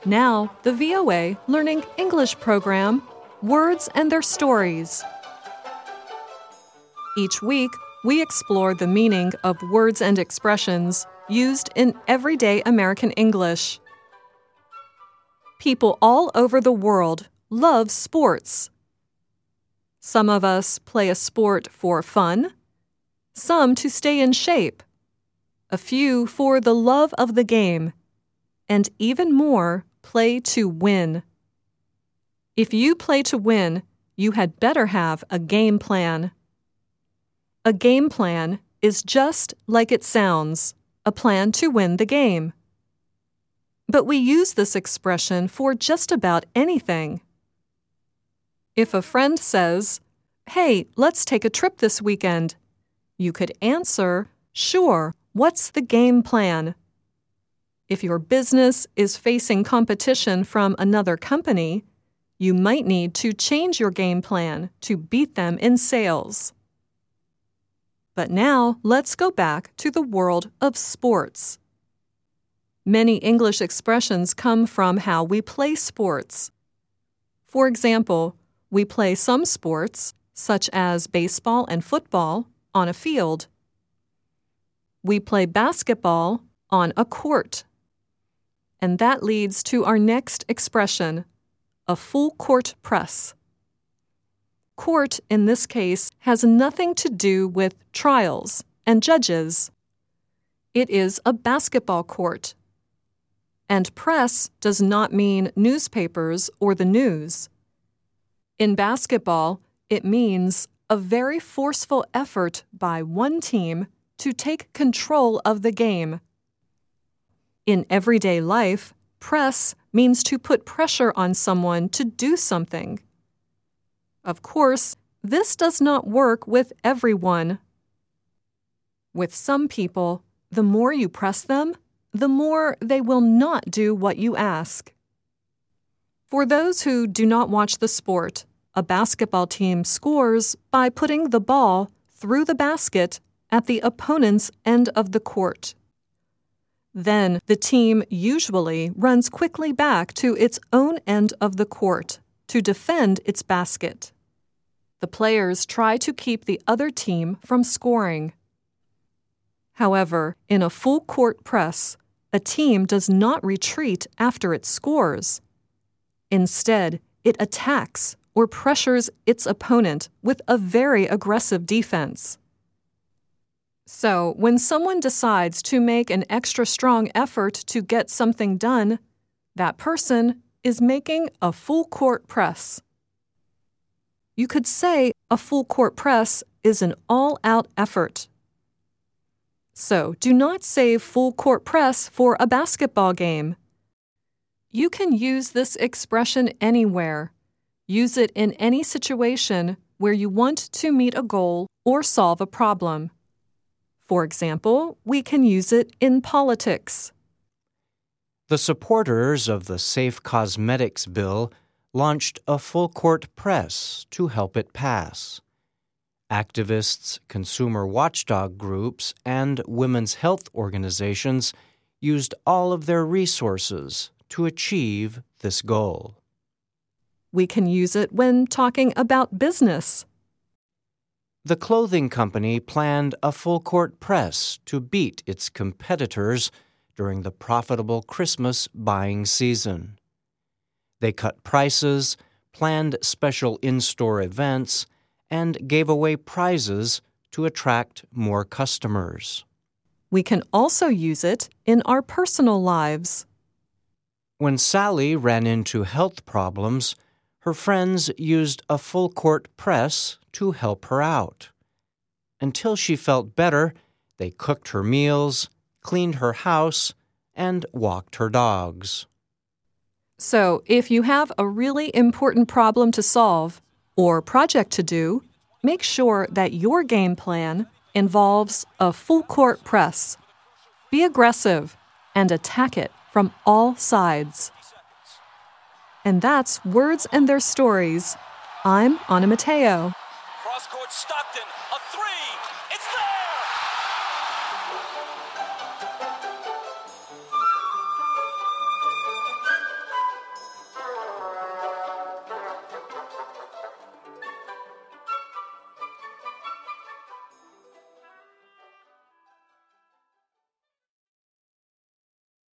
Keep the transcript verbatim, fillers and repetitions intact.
Now, the V O A Learning English program, Words and Their Stories. Each week, we explore the meaning of words and expressions used in everyday American English. People all over the world love sports. Some of us play a sport for fun, some to stay in shape, a few for the love of the game, and even more play to win. If you play to win, you had better have a game plan. A game plan is just like it sounds, a plan to win the game. But we use this expression for just about anything. If a friend says, "Hey, let's take a trip this weekend," you could answer, "Sure, what's the game plan?" If your business is facing competition from another company, you might need to change your game plan to beat them in sales. But now, let's go back to the world of sports. Many English expressions come from how we play sports. For example, we play some sports, such as baseball and football, on a field. We play basketball on a court. And that leads to our next expression, a full court press. Court, in this case, has nothing to do with trials and judges. It is a basketball court. And press does not mean newspapers or the news. In basketball, it means a very forceful effort by one team to take control of the game. In everyday life, press means to put pressure on someone to do something. Of course, this does not work with everyone. With some people, the more you press them, the more they will not do what you ask. For those who do not watch the sport, a basketball team scores by putting the ball through the basket at the opponent's end of the court. Then the team usually runs quickly back to its own end of the court to defend its basket. The players try to keep the other team from scoring. However, in a full court press, a team does not retreat after it scores. Instead, it attacks or pressures its opponent with a very aggressive defense. So, when someone decides to make an extra strong effort to get something done, that person is making a full court press. You could say a full court press is an all-out effort. So, do not say full court press for a basketball game. You can use this expression anywhere. Use it in any situation where you want to meet a goal or solve a problem. For example, we can use it in politics. The supporters of the Safe Cosmetics Bill launched a full-court press to help it pass. Activists, consumer watchdog groups, and women's health organizations used all of their resources to achieve this goal. We can use it when talking about business. The clothing company planned a full-court press to beat its competitors during the profitable Christmas buying season. They cut prices, planned special in-store events, and gave away prizes to attract more customers. We can also use it in our personal lives. When Sally ran into health problems, her friends used a full-court press to help her out. Until she felt better, they cooked her meals, cleaned her house, and walked her dogs. So, if you have a really important problem to solve or project to do, make sure that your game plan involves a full-court press. Be aggressive and attack it from all sides. And that's Words and Their Stories. I'm Anna Mateo. Cross-court Stockton, a three! It's there!